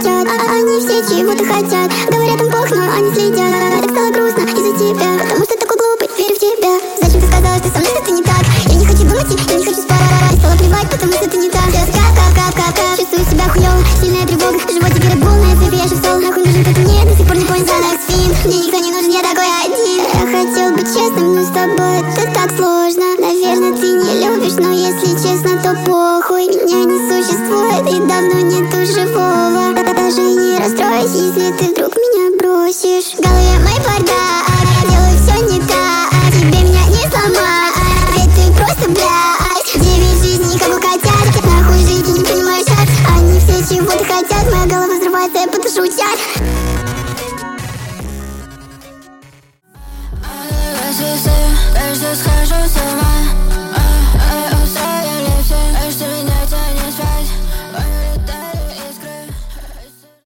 хотят, они все чего-то хотят. Говорят им плохо, но они следят. Так стало грустно из-за тебя, потому что такой глупый, верю в тебя. Зачем ты сказала, что со мной что-то не так? Я не хочу думать, я не хочу спать. И стала плевать, потому что ты не так. Сейчас как, чувствую себя хуёво, сильная тревога, в животе Red Bull, на этой я шел. Нахуй нужен кто-то мне, до сих пор не понял Xanax Fin. Мне никто не нужен, я такой один. Я хотел быть честным, но с тобой это так сложно. Наверное, ты не любишь, но если честно, то похуй. Меня не существует и давно нету живого. Даже не расстроюсь, если ты вдруг меня бросишь. В голове